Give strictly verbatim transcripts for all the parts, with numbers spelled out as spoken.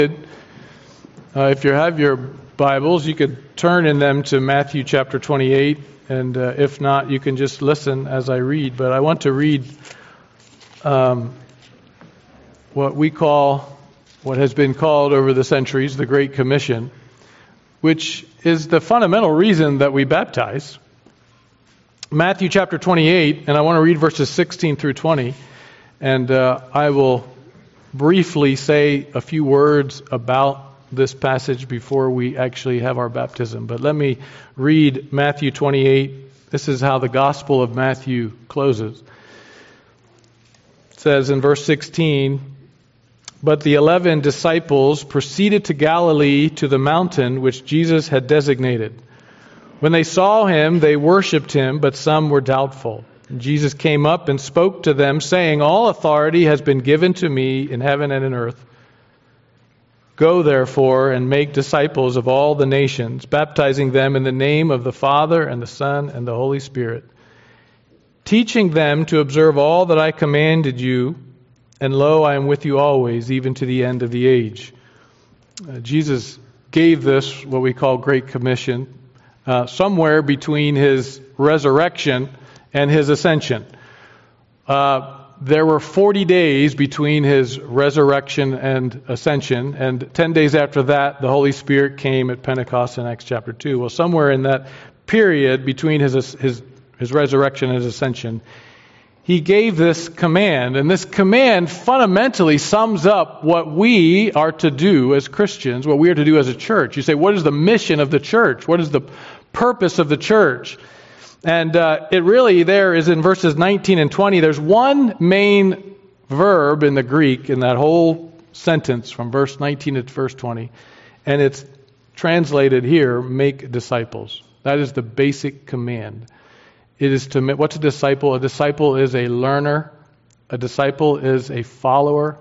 Uh, if you have your Bibles, you could turn in them to Matthew chapter twenty-eight, and uh, if not, you can just listen as I read. But I want to read um, what we call, what has been called over the centuries, the Great Commission, which is the fundamental reason that we baptize. Matthew chapter twenty-eight, and I want to read verses sixteen through twenty, and uh, I will briefly say a few words about this passage before we actually have our baptism. But let me read Matthew twenty-eight. This is how the Gospel of Matthew closes. It says in verse sixteen, "But the eleven disciples proceeded to Galilee to the mountain which Jesus had designated. When they saw him, they worshipped him, but some were doubtful. And Jesus came up and spoke to them, saying, 'All authority has been given to me in heaven and in earth. Go, therefore, and make disciples of all the nations, baptizing them in the name of the Father and the Son and the Holy Spirit, teaching them to observe all that I commanded you, and lo, I am with you always, even to the end of the age.'" Uh, Jesus gave this, what we call Great Commission, uh, somewhere between his resurrection and his ascension. Uh, There were forty days between his resurrection and ascension, and ten days after that, the Holy Spirit came at Pentecost in Acts chapter two. Well, somewhere in that period between his his his resurrection and his ascension, he gave this command, and this command fundamentally sums up what we are to do as Christians, what we are to do as a church. You say, what is the mission of the church? What is the purpose of the church? And uh, it really there is in verses nineteen and twenty. There's one main verb in the Greek in that whole sentence from verse nineteen to verse twenty. And it's translated here, make disciples. That is the basic command. It is to, what's a disciple? A disciple is a learner. A disciple is a follower.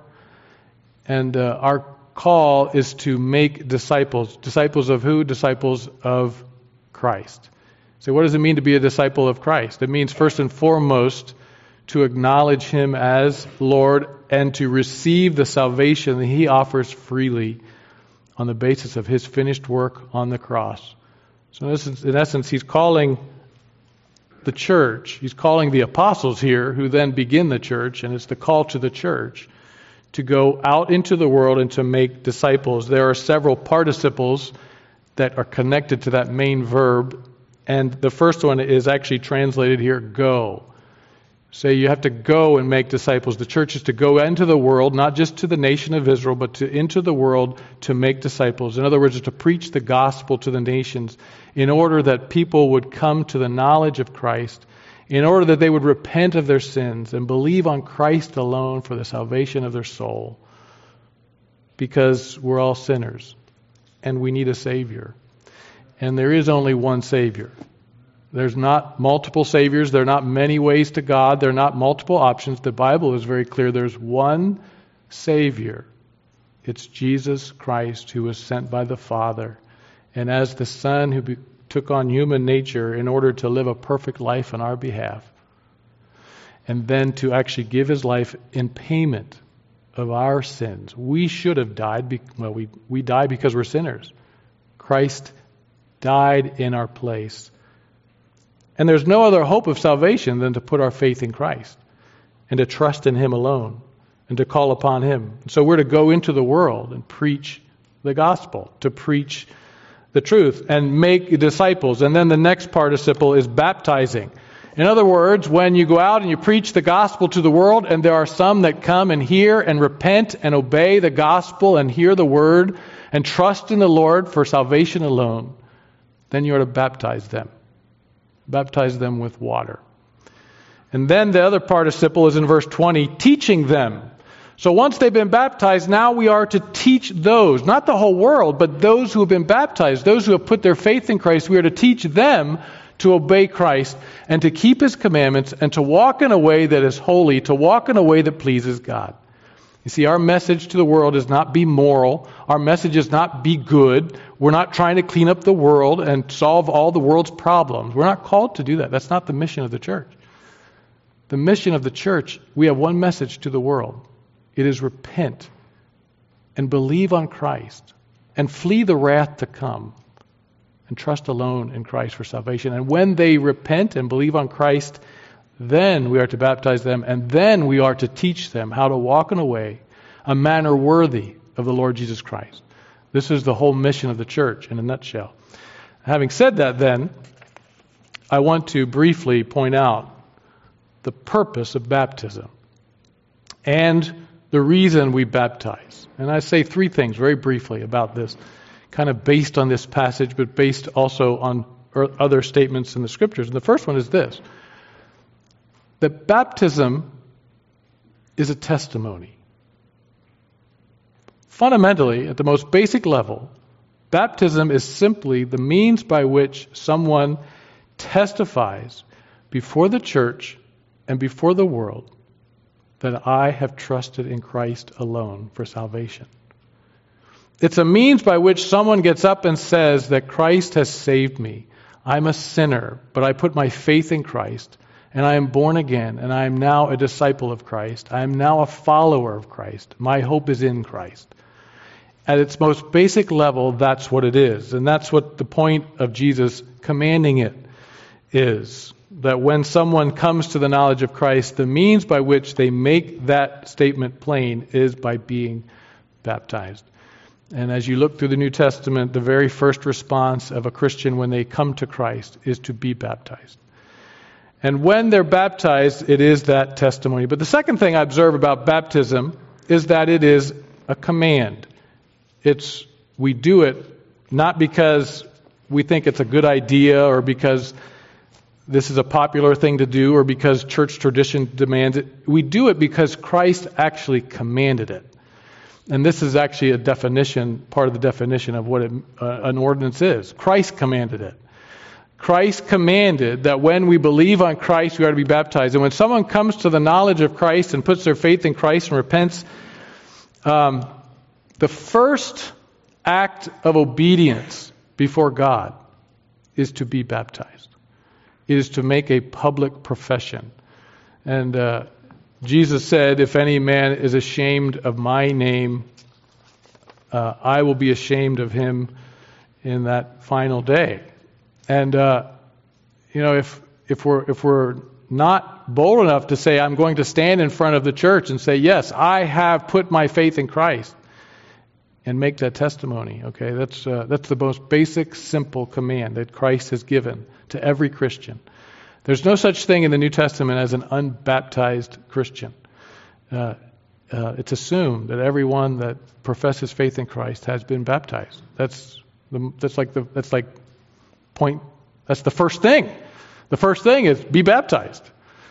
And uh, our call is to make disciples. Disciples of who? Disciples of Christ. So what does it mean to be a disciple of Christ? It means first and foremost to acknowledge Him as Lord and to receive the salvation that He offers freely on the basis of His finished work on the cross. So in essence, in essence, He's calling the church, He's calling the apostles here who then begin the church, and it's the call to the church to go out into the world and to make disciples. There are several participles that are connected to that main verb. And the first one is actually translated here, go. So you have to go and make disciples. The church is to go into the world, not just to the nation of Israel, but to into the world to make disciples. In other words, it's to preach the gospel to the nations in order that people would come to the knowledge of Christ, in order that they would repent of their sins and believe on Christ alone for the salvation of their soul. Because we're all sinners and we need a Savior. And there is only one Savior. There's not multiple Saviors. There are not many ways to God. There are not multiple options. The Bible is very clear. There's one Savior. It's Jesus Christ, who was sent by the Father. And as the Son who be- took on human nature in order to live a perfect life on our behalf, and then to actually give His life in payment of our sins. We should have died. Be- well, we, we die because we're sinners. Christ died in our place. And there's no other hope of salvation than to put our faith in Christ and to trust in Him alone and to call upon Him. So we're to go into the world and preach the gospel, to preach the truth and make disciples. And then the next participle is baptizing. In other words, when you go out and you preach the gospel to the world, and there are some that come and hear and repent and obey the gospel and hear the word and trust in the Lord for salvation alone, then you are to baptize them. Baptize them with water. And then the other participle is in verse twenty, teaching them. So once they've been baptized, now we are to teach those, not the whole world, but those who have been baptized, those who have put their faith in Christ, we are to teach them to obey Christ and to keep His commandments and to walk in a way that is holy, to walk in a way that pleases God. You see, our message to the world is not be moral. Our message is not be good. We're not trying to clean up the world and solve all the world's problems. We're not called to do that. That's not the mission of the church. The mission of the church, we have one message to the world. It is repent and believe on Christ and flee the wrath to come and trust alone in Christ for salvation. And when they repent and believe on Christ, then we are to baptize them, and then we are to teach them how to walk in a way, a manner worthy of the Lord Jesus Christ. This is the whole mission of the church in a nutshell. Having said that, then, I want to briefly point out the purpose of baptism and the reason we baptize. And I say three things very briefly about this, kind of based on this passage, but based also on other statements in the Scriptures. And the first one is this, that baptism is a testimony. Fundamentally, at the most basic level, baptism is simply the means by which someone testifies before the church and before the world that I have trusted in Christ alone for salvation. It's a means by which someone gets up and says that Christ has saved me. I'm a sinner, but I put my faith in Christ, and I am born again, and I am now a disciple of Christ. I am now a follower of Christ. My hope is in Christ. At its most basic level, that's what it is. And that's what the point of Jesus commanding it is. That when someone comes to the knowledge of Christ, the means by which they make that statement plain is by being baptized. And as you look through the New Testament, the very first response of a Christian when they come to Christ is to be baptized. And when they're baptized, it is that testimony. But the second thing I observe about baptism is that it is a command. It's we do it not because we think it's a good idea or because this is a popular thing to do or because church tradition demands it. We do it because Christ actually commanded it. And this is actually a definition, part of the definition of what it, uh, an ordinance is. Christ commanded it. Christ commanded that when we believe on Christ, we are to be baptized. And when someone comes to the knowledge of Christ and puts their faith in Christ and repents, um, the first act of obedience before God is to be baptized. It is to make a public profession. And uh, Jesus said, if any man is ashamed of my name, uh, I will be ashamed of him in that final day. And uh, you know, if if we're if we're not bold enough to say, I'm going to stand in front of the church and say, yes, I have put my faith in Christ, and make that testimony. Okay, that's uh, that's the most basic, simple command that Christ has given to every Christian. There's no such thing in the New Testament as an unbaptized Christian. Uh, uh, it's assumed that everyone that professes faith in Christ has been baptized. That's the, that's like the that's like point. That's the first thing. The first thing is be baptized.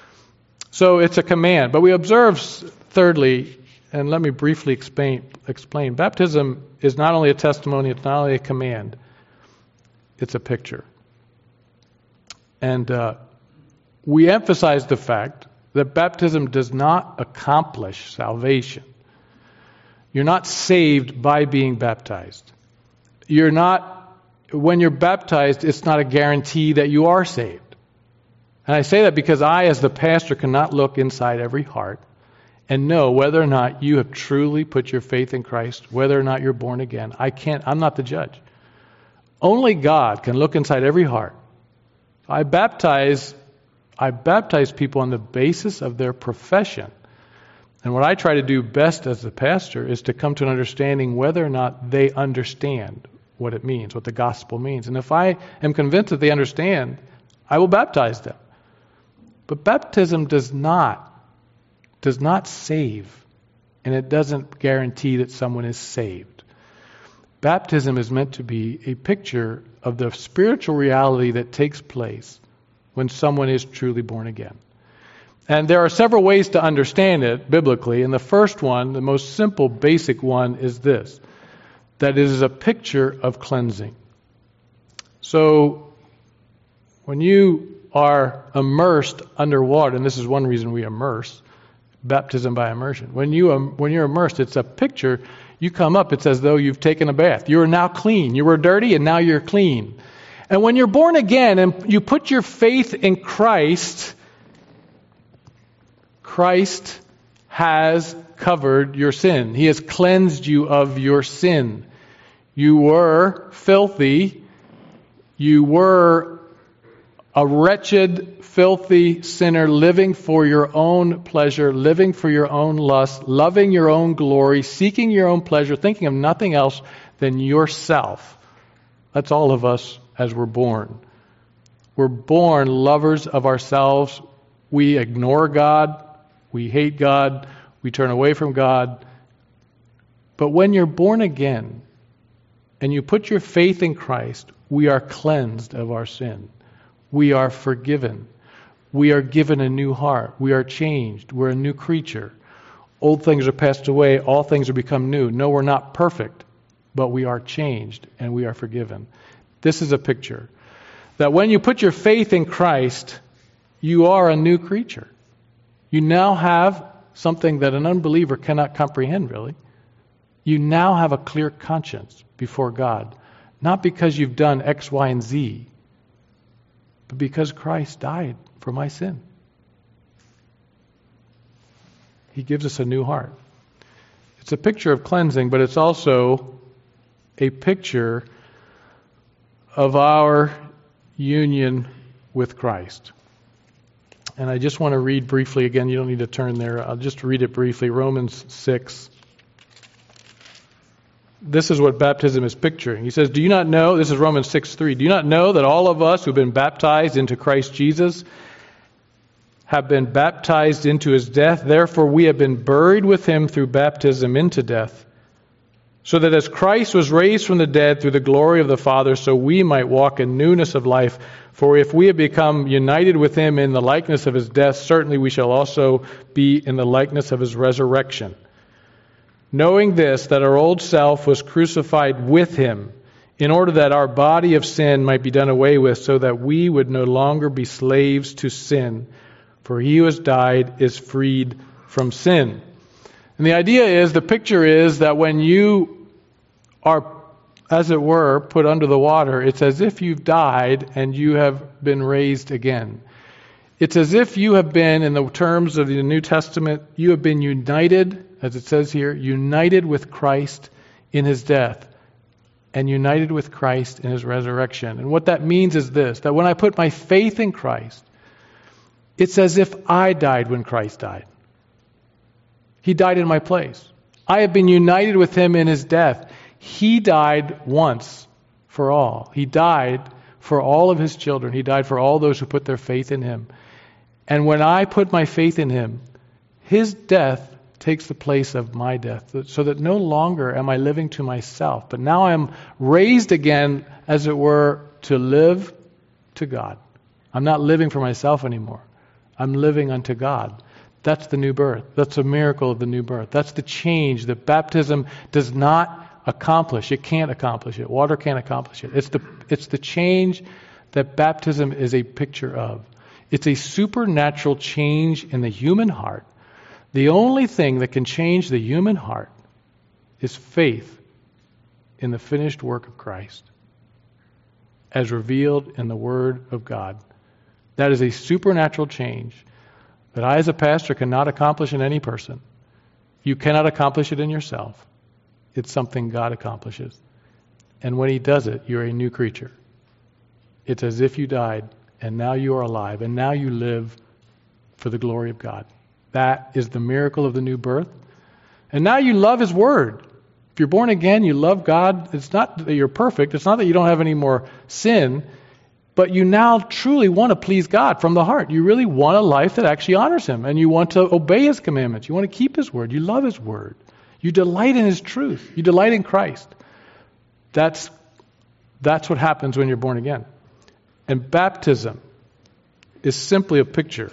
So it's a command. But we observe, thirdly, and let me briefly explain. Explain. Baptism is not only a testimony. It's not only a command. It's a picture. And uh, we emphasize the fact that baptism does not accomplish salvation. You're not saved by being baptized. You're not, when you're baptized, it's not a guarantee that you are saved. And I say that because I, as the pastor, cannot look inside every heart and know whether or not you have truly put your faith in Christ, whether or not you're born again. I can't, I'm not the judge. Only God can look inside every heart. I baptize, I baptize people on the basis of their profession. And what I try to do best as the pastor is to come to an understanding whether or not they understand what it means, what the gospel means. And if I am convinced that they understand, I will baptize them. But baptism does not, does not save, and it doesn't guarantee that someone is saved. Baptism is meant to be a picture of the spiritual reality that takes place when someone is truly born again. And there are several ways to understand it biblically. And the first one, the most simple, basic one, is this: that it is a picture of cleansing. So when you are immersed underwater, and this is one reason we immerse, baptism by immersion. When you um, when you're immersed, it's a picture. You come up, it's as though you've taken a bath. You are now clean. You were dirty, and now you're clean. And when you're born again and you put your faith in Christ, Christ has covered your sin. He has cleansed you of your sin. You were filthy. You were a wretched, filthy sinner living for your own pleasure, living for your own lust, loving your own glory, seeking your own pleasure, thinking of nothing else than yourself. That's all of us as we're born. We're born lovers of ourselves. We ignore God. We hate God. We turn away from God. But when you're born again and you put your faith in Christ, we are cleansed of our sin. We are forgiven. We are given a new heart. We are changed. We're a new creature. Old things are passed away. All things are become new. No, we're not perfect, but we are changed and we are forgiven. This is a picture that when you put your faith in Christ, you are a new creature. You now have something that an unbeliever cannot comprehend, really. You now have a clear conscience before God, not because you've done X, Y, and Z, but because Christ died for my sin. He gives us a new heart. It's a picture of cleansing, but it's also a picture of our union with Christ. And I just want to read briefly again. You don't need to turn there. I'll just read it briefly. Romans six. This is what baptism is picturing. He says, do you not know, this is Romans six three, do you not know that all of us who've been baptized into Christ Jesus have been baptized into his death? Therefore we have been buried with him through baptism into death, so that as Christ was raised from the dead through the glory of the Father, so we might walk in newness of life. For if we have become united with him in the likeness of his death, certainly we shall also be in the likeness of his resurrection. Knowing this, that our old self was crucified with him, in order that our body of sin might be done away with, so that we would no longer be slaves to sin. For he who has died is freed from sin. And the idea is, the picture is that when you are, as it were, put under the water, it's as if you've died and you have been raised again. It's as if you have been, in the terms of the New Testament, you have been united, as it says here, united with Christ in his death and united with Christ in his resurrection. And what that means is this, that when I put my faith in Christ, it's as if I died when Christ died. He died in my place. I have been united with him in his death. He died once for all. He died for all of his children. He died for all those who put their faith in him. And when I put my faith in him, his death takes the place of my death, so that no longer am I living to myself, but now I am raised again, as it were, to live to God. I'm not living for myself anymore. I'm living unto God. That's the new birth. That's a miracle of the new birth. That's the change that baptism does not accomplish. It can't accomplish it. Water can't accomplish it. It's the it's the change that baptism is a picture of. It's a supernatural change in the human heart. The only thing that can change the human heart is faith in the finished work of Christ, as revealed in the Word of God. That is a supernatural change that I, as a pastor, cannot accomplish in any person. You cannot accomplish it in yourself. It's something God accomplishes. And when he does it, you're a new creature. It's as if you died, and now you are alive, and now you live for the glory of God. That is the miracle of the new birth. And now you love his word. If you're born again, you love God. It's not that you're perfect. It's not that you don't have any more sin. But you now truly want to please God from the heart. You really want a life that actually honors him. And you want to obey his commandments. You want to keep his word. You love his word. You delight in his truth. You delight in Christ. That's, that's what happens when you're born again. And baptism is simply a picture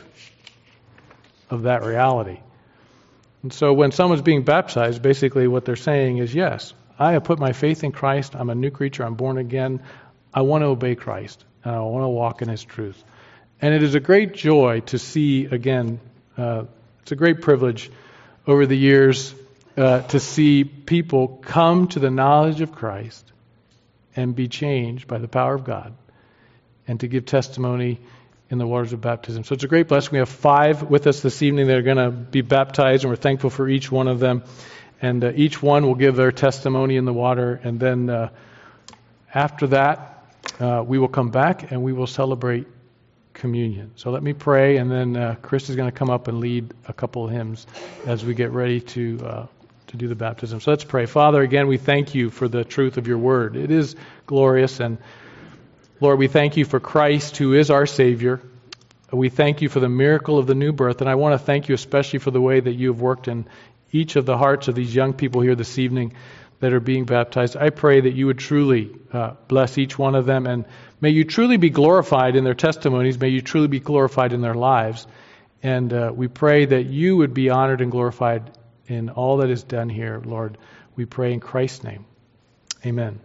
of that reality. And so when someone's being baptized, basically what they're saying is, yes, I have put my faith in Christ. I'm a new creature. I'm born again. I want to obey Christ. And I want to walk in his truth. And it is a great joy to see, again, uh, it's a great privilege over the years uh, to see people come to the knowledge of Christ and be changed by the power of God, and to give testimony in the waters of baptism. So it's a great blessing. We have five with us this evening that are going to be baptized, and we're thankful for each one of them. And uh, each one will give their testimony in the water, and then uh, after that, uh, we will come back and we will celebrate communion. So let me pray, and then uh, Chris is going to come up and lead a couple of hymns as we get ready to uh, to do the baptism. So let's pray. Father, again, we thank you for the truth of your word. It is glorious, and Lord, we thank you for Christ, who is our Savior. We thank you for the miracle of the new birth, and I want to thank you especially for the way that you have worked in each of the hearts of these young people here this evening that are being baptized. I pray that you would truly uh, bless each one of them, and may you truly be glorified in their testimonies. May you truly be glorified in their lives. And uh, we pray that you would be honored and glorified in all that is done here, Lord. We pray in Christ's name. Amen.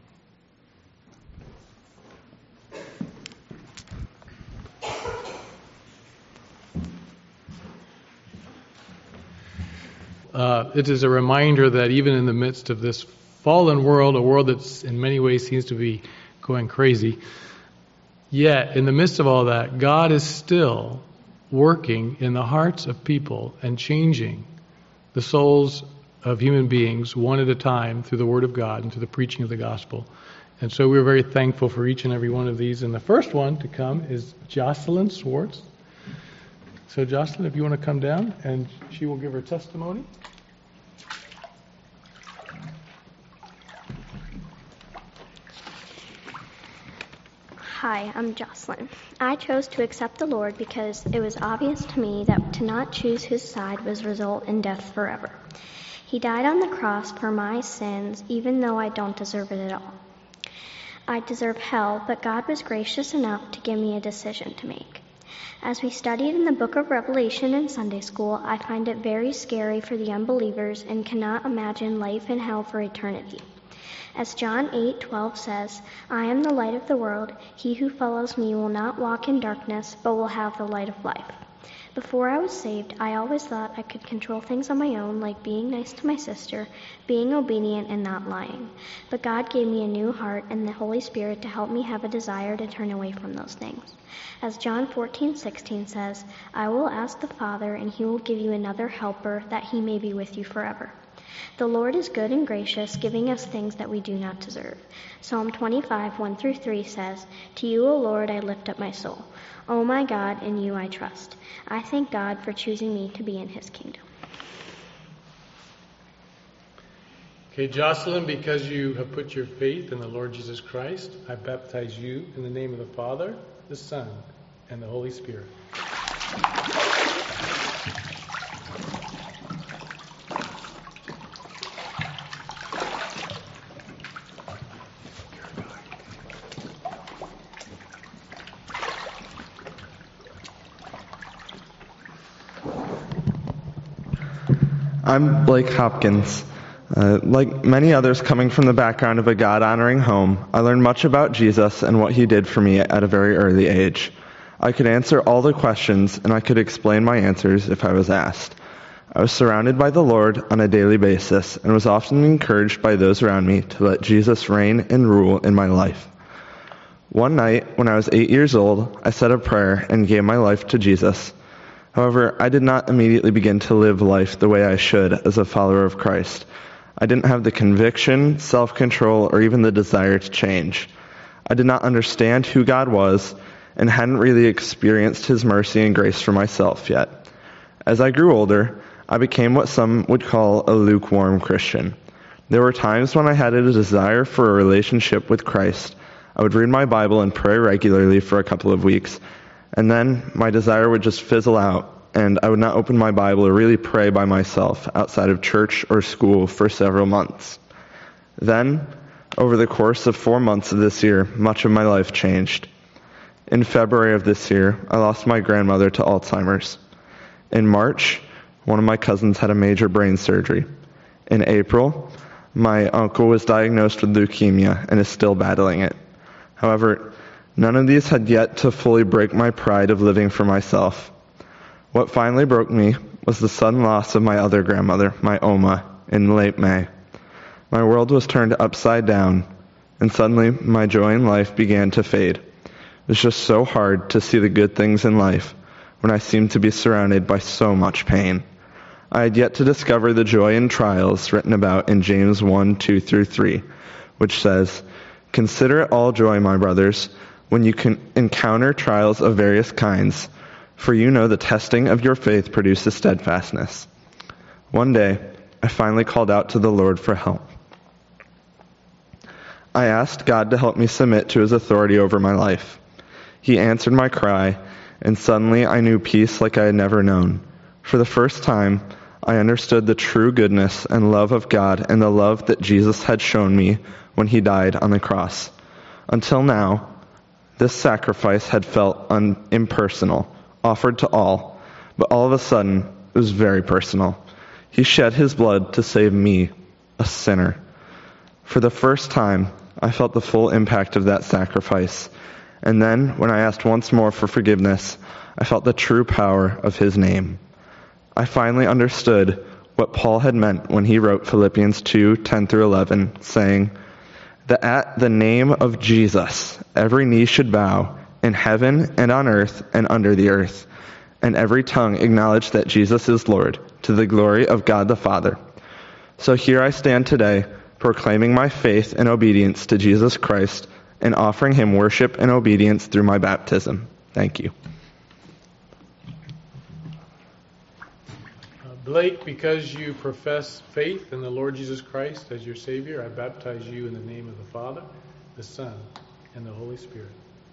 Uh, it is a reminder that even in the midst of this fallen world, a world that's in many ways seems to be going crazy, yet in the midst of all that, God is still working in the hearts of people and changing the souls of human beings one at a time through the Word of God and through the preaching of the gospel. And so we're very thankful for each and every one of these. And the first one to come is Jocelyn Swartz. So Jocelyn, if you want to come down, and she will give her testimony. Hi, I'm Jocelyn. I chose to accept the Lord because it was obvious to me that to not choose his side was result in death forever. He died on the cross for my sins, even though I don't deserve it at all. I deserve hell, but God was gracious enough to give me a decision to make. As we studied in the book of Revelation in Sunday school, I find it very scary for the unbelievers and cannot imagine life in hell for eternity. As John eight twelve says, I am the light of the world. He who follows me will not walk in darkness, but will have the light of life. Before I was saved, I always thought I could control things on my own, like being nice to my sister, being obedient, and not lying. But God gave me a new heart and the Holy Spirit to help me have a desire to turn away from those things. As John fourteen sixteen says, I will ask the Father, and he will give you another helper, that he may be with you forever. The Lord is good and gracious, giving us things that we do not deserve. Psalm twenty-five, one through three says, To you, O Lord, I lift up my soul. O my God, in you I trust. I thank God for choosing me to be in his kingdom. Okay, Jocelyn, because you have put your faith in the Lord Jesus Christ, I baptize you in the name of the Father, the Son, and the Holy Spirit. I'm Blake Hopkins. Uh, like many others coming from the background of a God-honoring home, I learned much about Jesus and what he did for me at a very early age. I could answer all the questions, and I could explain my answers if I was asked. I was surrounded by the Lord on a daily basis and was often encouraged by those around me to let Jesus reign and rule in my life. One night, when I was eight years old, I said a prayer and gave my life to Jesus. However, I did not immediately begin to live life the way I should as a follower of Christ. I didn't have the conviction, self-control, or even the desire to change. I did not understand who God was and hadn't really experienced his mercy and grace for myself yet. As I grew older, I became what some would call a lukewarm Christian. There were times when I had a desire for a relationship with Christ. I would read my Bible and pray regularly for a couple of weeks, and then my desire would just fizzle out, and I would not open my Bible or really pray by myself outside of church or school for several months. Then, over the course of four months of this year, much of my life changed. In February of this year, I lost my grandmother to Alzheimer's. In March, one of my cousins had a major brain surgery. In April, my uncle was diagnosed with leukemia and is still battling it. However, none of these had yet to fully break my pride of living for myself. What finally broke me was the sudden loss of my other grandmother, my Oma, in late May. My world was turned upside down, and suddenly my joy in life began to fade. It's just so hard to see the good things in life when I seem to be surrounded by so much pain. I had yet to discover the joy in trials written about in James one, two through three, which says, "Consider it all joy, my brothers, when you can encounter trials of various kinds, for you know the testing of your faith produces steadfastness." One day, I finally called out to the Lord for help. I asked God to help me submit to His authority over my life. He answered my cry, and suddenly I knew peace like I had never known. For the first time, I understood the true goodness and love of God and the love that Jesus had shown me when He died on the cross. Until now, this sacrifice had felt un- impersonal, offered to all, but all of a sudden, it was very personal. He shed His blood to save me, a sinner. For the first time, I felt the full impact of that sacrifice. And then, when I asked once more for forgiveness, I felt the true power of His name. I finally understood what Paul had meant when he wrote Philippians two, ten through eleven, saying that at the name of Jesus, every knee should bow in heaven and on earth and under the earth, and every tongue acknowledge that Jesus is Lord, to the glory of God the Father. So here I stand today, proclaiming my faith and obedience to Jesus Christ and offering Him worship and obedience through my baptism. Thank you. Uh, Blake, because you profess faith in the Lord Jesus Christ as your Savior, I baptize you in the name of the Father, the Son, and the Holy Spirit.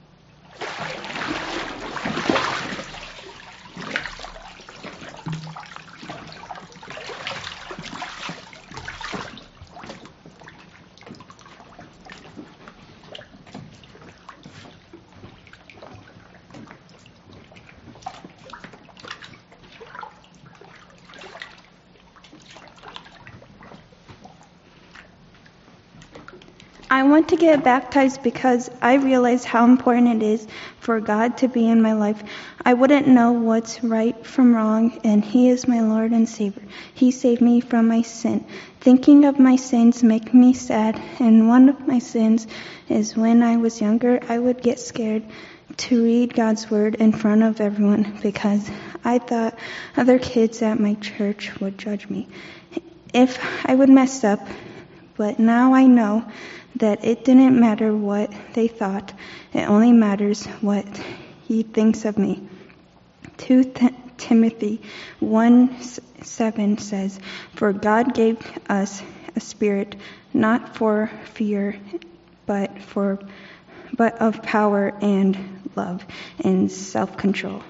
I want to get baptized because I realize how important it is for God to be in my life. I wouldn't know what's right from wrong, and He is my Lord and Savior. He saved me from my sin. Thinking of my sins make me sad, and one of my sins is when I was younger, I would get scared to read God's Word in front of everyone because I thought other kids at my church would judge me if I would mess up. But now I know that it didn't matter what they thought. It only matters what He thinks of me. Second Timothy one seven says, "For God gave us a spirit not for fear, but for but of power and love and self-control."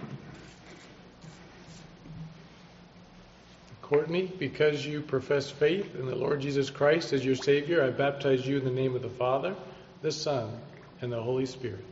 Courtney, because you profess faith in the Lord Jesus Christ as your Savior, I baptize you in the name of the Father, the Son, and the Holy Spirit.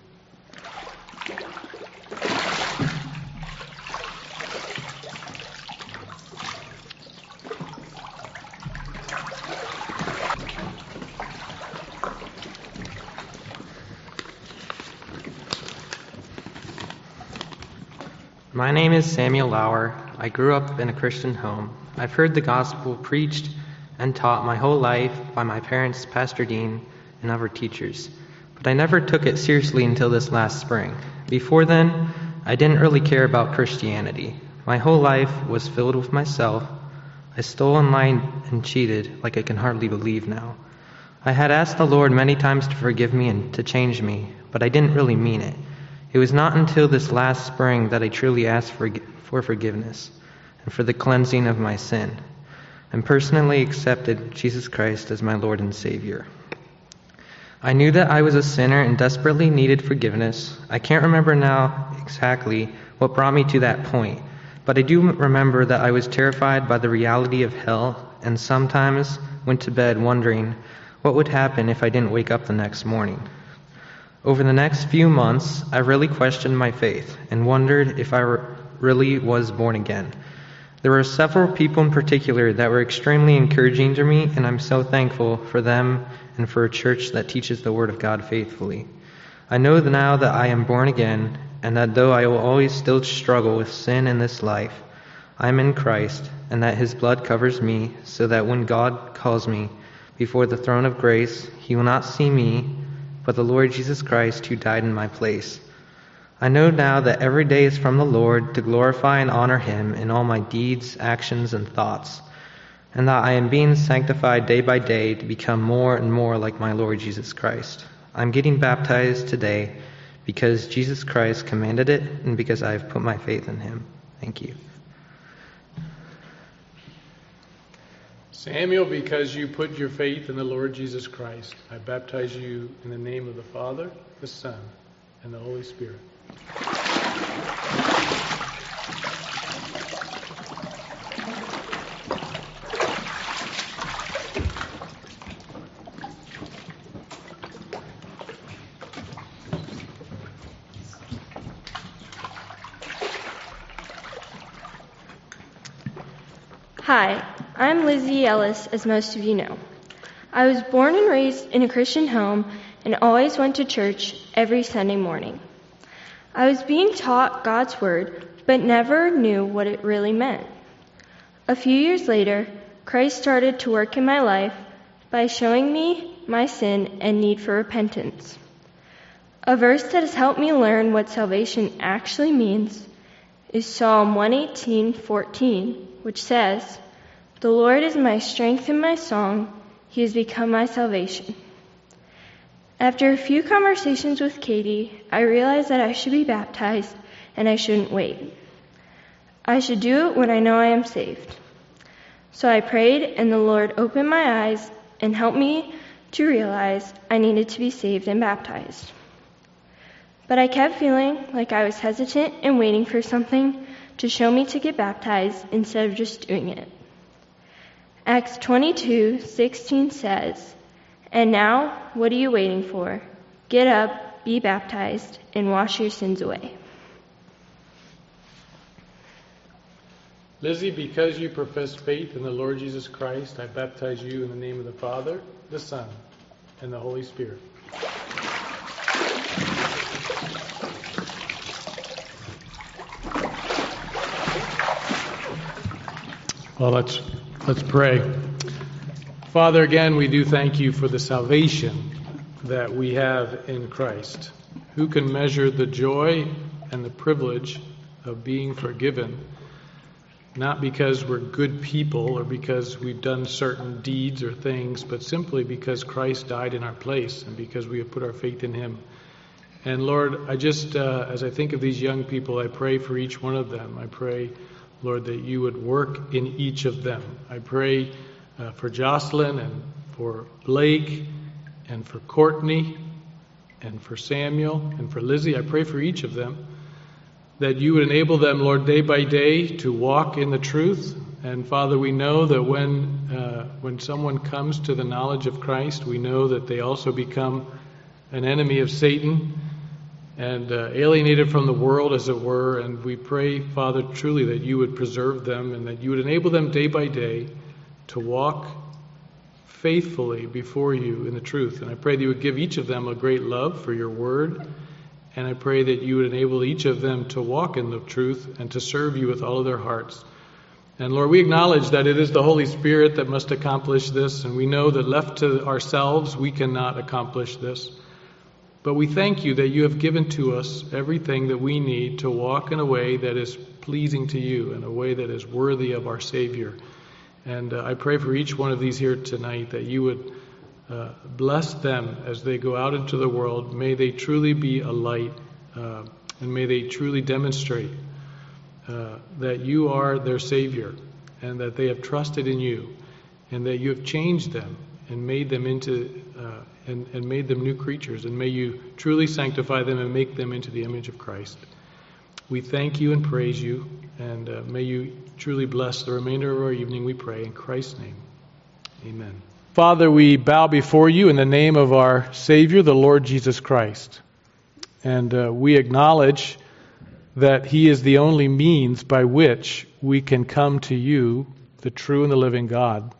My name is Samuel Lauer. I grew up in a Christian home. I've heard the gospel preached and taught my whole life by my parents, Pastor Dean, and other teachers. But I never took it seriously until this last spring. Before then, I didn't really care about Christianity. My whole life was filled with myself. I stole and lied and cheated like I can hardly believe now. I had asked the Lord many times to forgive me and to change me, but I didn't really mean it. It was not until this last spring that I truly asked for, for forgiveness and for the cleansing of my sin, and personally accepted Jesus Christ as my Lord and Savior. I knew that I was a sinner and desperately needed forgiveness. I can't remember now exactly what brought me to that point, but I do remember that I was terrified by the reality of hell and sometimes went to bed wondering what would happen if I didn't wake up the next morning. Over the next few months, I really questioned my faith and wondered if I really was born again. There were several people in particular that were extremely encouraging to me, and I'm so thankful for them and for a church that teaches the Word of God faithfully. I know now that I am born again, and that though I will always still struggle with sin in this life, I am in Christ, and that His blood covers me, so that when God calls me before the throne of grace, He will not see me, but the Lord Jesus Christ who died in my place. I know now that every day is from the Lord to glorify and honor him in all my deeds, actions, and thoughts, and that I am being sanctified day by day to become more and more like my Lord Jesus Christ. I'm getting baptized today because Jesus Christ commanded it and because I have put my faith in him. Thank you. Samuel, because you put your faith in the Lord Jesus Christ, I baptize you in the name of the Father, the Son, and the Holy Spirit. Hi, I'm Lizzie Ellis, as most of you know. I was born and raised in a Christian home and always went to church every Sunday morning. I was being taught God's Word, but never knew what it really meant. A few years later, Christ started to work in my life by showing me my sin and need for repentance. A verse that has helped me learn what salvation actually means is Psalm one eighteen fourteen, which says, "The Lord is my strength and my song. He has become my salvation." After a few conversations with Katie, I realized that I should be baptized and I shouldn't wait. I should do it when I know I am saved. So I prayed, and the Lord opened my eyes and helped me to realize I needed to be saved and baptized. But I kept feeling like I was hesitant and waiting for something to show me to get baptized instead of just doing it. Acts twenty-two sixteen says, "And now, what are you waiting for? Get up, be baptized, and wash your sins away." Lizzie, because you profess faith in the Lord Jesus Christ, I baptize you in the name of the Father, the Son, and the Holy Spirit. Well, let's let's pray. Father, again, we do thank you for the salvation that we have in Christ. Who can measure the joy and the privilege of being forgiven, not because we're good people or because we've done certain deeds or things, but simply because Christ died in our place and because we have put our faith in him. And Lord, I just, uh, as I think of these young people, I pray for each one of them. I pray, Lord, that you would work in each of them. I pray uh, for Jocelyn and for Blake and for Courtney and for Samuel and for Lizzie. I pray for each of them that you would enable them, Lord, day by day to walk in the truth. And Father, we know that when uh, when someone comes to the knowledge of Christ, we know that they also become an enemy of Satan and uh, alienated from the world, as it were. And we pray, Father, truly that you would preserve them and that you would enable them day by day to walk faithfully before you in the truth. And I pray that you would give each of them a great love for your word. And I pray that you would enable each of them to walk in the truth and to serve you with all of their hearts. And Lord, we acknowledge that it is the Holy Spirit that must accomplish this. And we know that left to ourselves, we cannot accomplish this. But we thank you that you have given to us everything that we need to walk in a way that is pleasing to you, in a way that is worthy of our Savior. And uh, I pray for each one of these here tonight that you would uh, bless them as they go out into the world. May they truly be a light, uh, and may they truly demonstrate uh, that you are their Savior, and that they have trusted in you, and that you have changed them and made them into uh, and, and made them new creatures. And may you truly sanctify them and make them into the image of Christ. We thank you and praise you, and uh, may you truly bless the remainder of our evening, we pray, in Christ's name. Amen. Father, we bow before you in the name of our Savior, the Lord Jesus Christ. And uh, we acknowledge that he is the only means by which we can come to you, the true and the living God.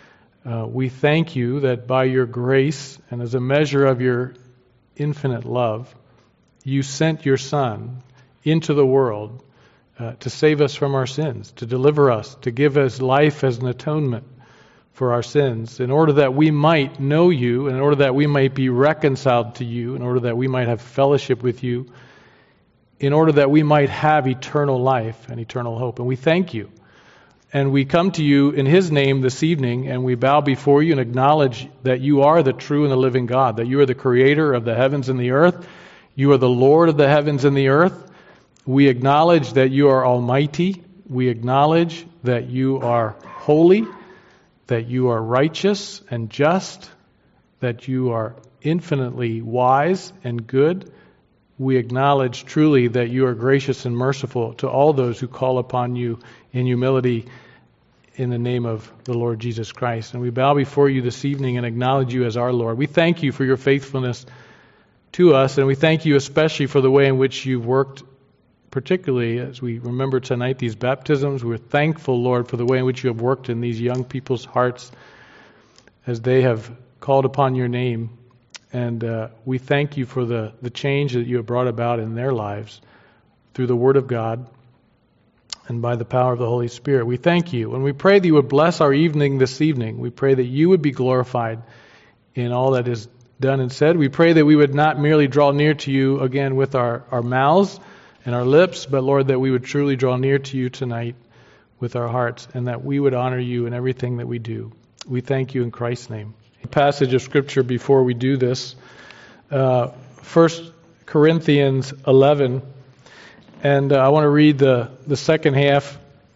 Uh, we thank you that by your grace and as a measure of your infinite love, you sent your Son into the world uh, to save us from our sins, to deliver us, to give us life as an atonement for our sins, in order that we might know you, in order that we might be reconciled to you, in order that we might have fellowship with you, in order that we might have eternal life and eternal hope. And we thank you. And we come to you in His name this evening, and we bow before you and acknowledge that you are the true and the living God, that you are the creator of the heavens and the earth. You are the Lord of the heavens and the earth. We acknowledge that you are almighty. We acknowledge that you are holy, that you are righteous and just, that you are infinitely wise and good. We acknowledge truly that you are gracious and merciful to all those who call upon you in humility in the name of the Lord Jesus Christ. And we bow before you this evening and acknowledge you as our Lord. We thank you for your faithfulness to us, and we thank you especially for the way in which you've worked, particularly as we remember tonight these baptisms. We're thankful, Lord, for the way in which you have worked in these young people's hearts as they have called upon your name. And uh, we thank you for the, the change that you have brought about in their lives through the Word of God and by the power of the Holy Spirit. We thank you. And we pray that you would bless our evening this evening. We pray that you would be glorified in all that is done and said. We pray that we would not merely draw near to you again with our, our mouths and our lips, but Lord, that we would truly draw near to you tonight with our hearts, and that we would honor you in everything that we do. We thank you in Christ's name. A passage of Scripture before we do this. Uh, First Corinthians eleven. And uh, I want to read the, the second half.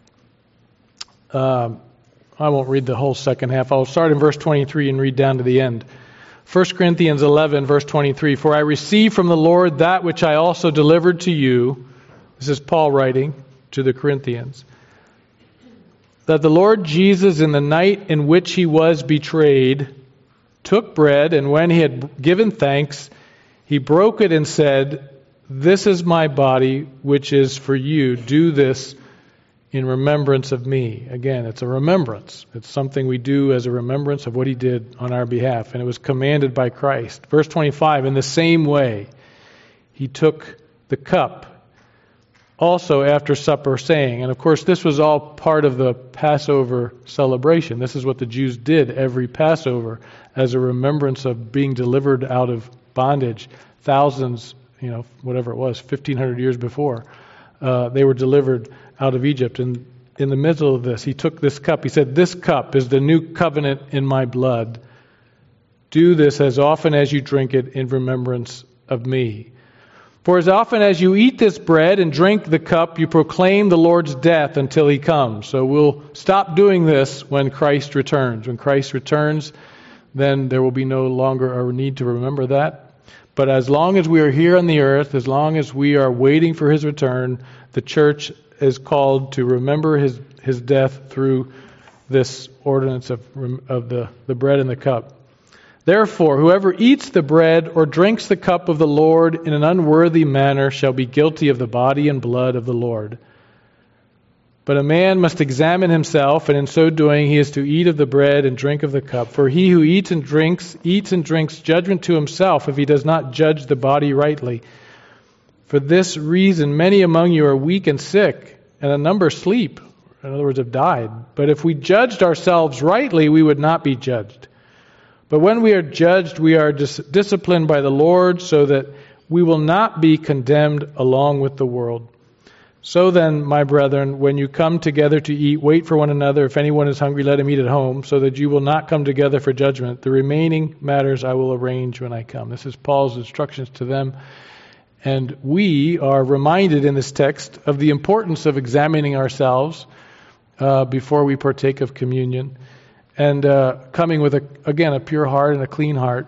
Uh, I won't read the whole second half. I'll start in verse twenty-three and read down to the end. First Corinthians eleven, verse twenty-three. For I received from the Lord that which I also delivered to you. This is Paul writing to the Corinthians. That the Lord Jesus, in the night in which he was betrayed, took bread, and when he had given thanks, he broke it and said, "This is my body, which is for you. Do this in remembrance of me." Again, it's a remembrance. It's something we do as a remembrance of what he did on our behalf. And it was commanded by Christ. Verse twenty-five, in the same way, he took the cup also after supper, saying, and of course this was all part of the Passover celebration. This is what the Jews did every Passover as a remembrance of being delivered out of bondage. Thousands, you know, whatever it was, fifteen hundred years before, uh, they were delivered out of Egypt. And in the middle of this, he took this cup. He said, "This cup is the new covenant in my blood. Do this as often as you drink it in remembrance of me. For as often as you eat this bread and drink the cup, you proclaim the Lord's death until he comes." So we'll stop doing this when Christ returns. When Christ returns, then there will be no longer a need to remember that. But as long as we are here on the earth, as long as we are waiting for his return, the church is called to remember his, his death through this ordinance of, of the, the bread and the cup. Therefore, whoever eats the bread or drinks the cup of the Lord in an unworthy manner shall be guilty of the body and blood of the Lord. But a man must examine himself, and in so doing he is to eat of the bread and drink of the cup. For he who eats and drinks, eats and drinks judgment to himself if he does not judge the body rightly. For this reason many among you are weak and sick, and a number sleep, in other words, have died. But if we judged ourselves rightly, we would not be judged. But when we are judged, we are dis- disciplined by the Lord, so that we will not be condemned along with the world. So then, my brethren, when you come together to eat, wait for one another. If anyone is hungry, let him eat at home, so that you will not come together for judgment. The remaining matters I will arrange when I come. This is Paul's instructions to them. And we are reminded in this text of the importance of examining ourselves uh, before we partake of communion. And uh, coming with, a, again, a pure heart and a clean heart.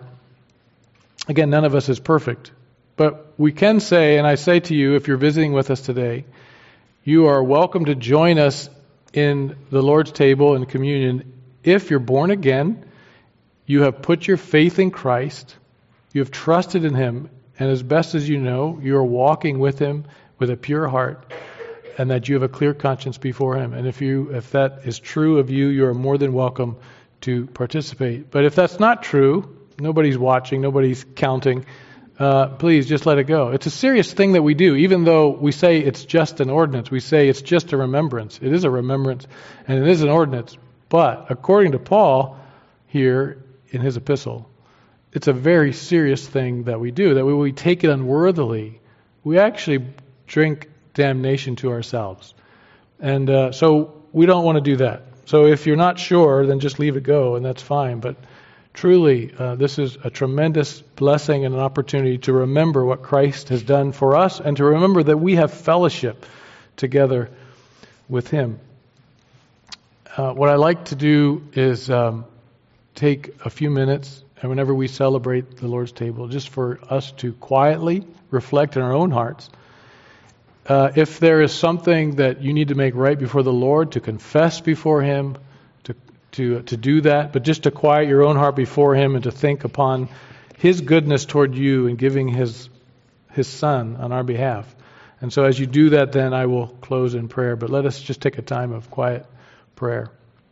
Again, none of us is perfect. But we can say, and I say to you, if you're visiting with us today, you are welcome to join us in the Lord's table and communion. If you're born again, you have put your faith in Christ, you have trusted in Him, and as best as you know, you are walking with Him with a pure heart, and that you have a clear conscience before Him. And if you, if that is true of you, you are more than welcome to participate. But if that's not true, nobody's watching, nobody's counting, Uh, please just let it go. It's a serious thing that we do, even though we say it's just an ordinance. We say it's just a remembrance. It is a remembrance, and it is an ordinance. But according to Paul here in his epistle, it's a very serious thing that we do, that we, we take it unworthily. We actually drink damnation to ourselves. And uh, so we don't want to do that. So if you're not sure, then just leave it go, and that's fine. But truly, uh, this is a tremendous blessing and an opportunity to remember what Christ has done for us and to remember that we have fellowship together with Him. Uh, what I like to do is um, take a few minutes, and whenever we celebrate the Lord's table, just for us to quietly reflect in our own hearts. Uh, if there is something that you need to make right before the Lord, to confess before Him, to to to do that, but just to quiet your own heart before Him and to think upon His goodness toward you and giving His His Son on our behalf. And so as you do that, then I will close in prayer. But let us just take a time of quiet prayer.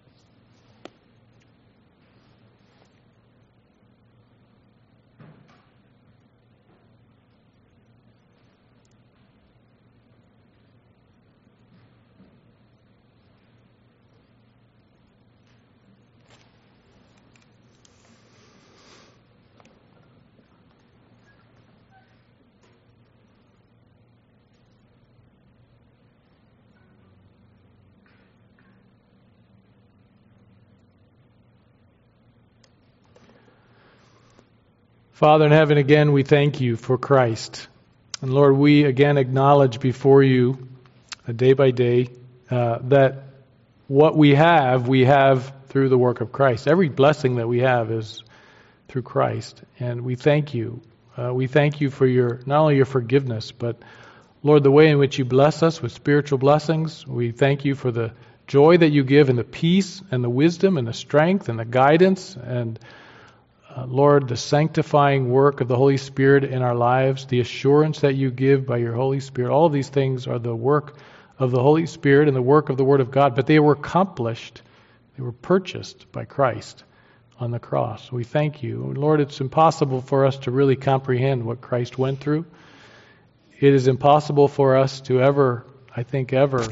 Father in heaven, again, we thank you for Christ. And Lord, we again acknowledge before you, uh, day by day, uh, that what we have, we have through the work of Christ. Every blessing that we have is through Christ. And we thank you. Uh, we thank you for your, not only your forgiveness, but Lord, the way in which you bless us with spiritual blessings. We thank you for the joy that you give and the peace and the wisdom and the strength and the guidance and Uh, Lord, the sanctifying work of the Holy Spirit in our lives, the assurance that you give by your Holy Spirit, all of these things are the work of the Holy Spirit and the work of the Word of God, but they were accomplished, they were purchased by Christ on the cross. We thank you. Lord, it's impossible for us to really comprehend what Christ went through. It is impossible for us to ever, I think ever,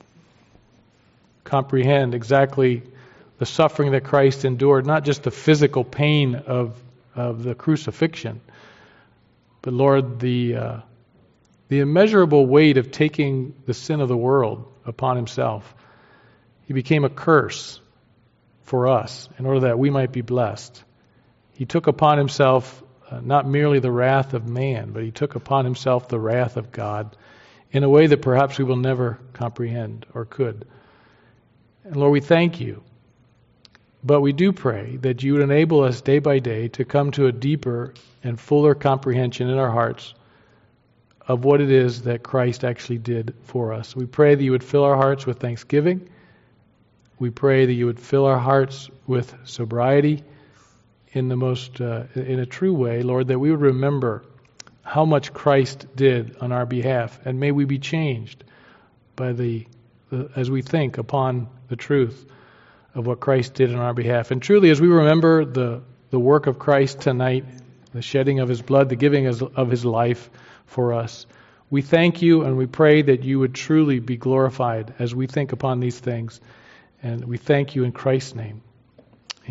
comprehend exactly the suffering that Christ endured, not just the physical pain of of the crucifixion, but Lord, the uh, the immeasurable weight of taking the sin of the world upon Himself. He became a curse for us in order that we might be blessed. He took upon Himself uh, not merely the wrath of man, but He took upon Himself the wrath of God in a way that perhaps we will never comprehend or could. And Lord, we thank you. But we do pray that you would enable us day by day to come to a deeper and fuller comprehension in our hearts of what it is that Christ actually did for us. We pray that you would fill our hearts with thanksgiving. We pray that you would fill our hearts with sobriety in the most, uh, in a true way, Lord, that we would remember how much Christ did on our behalf, and may we be changed by the, the as we think upon the truth of what Christ did on our behalf. And truly, as we remember the, the work of Christ tonight, the shedding of His blood, the giving of His life for us, we thank you and we pray that you would truly be glorified as we think upon these things. And we thank you in Christ's name.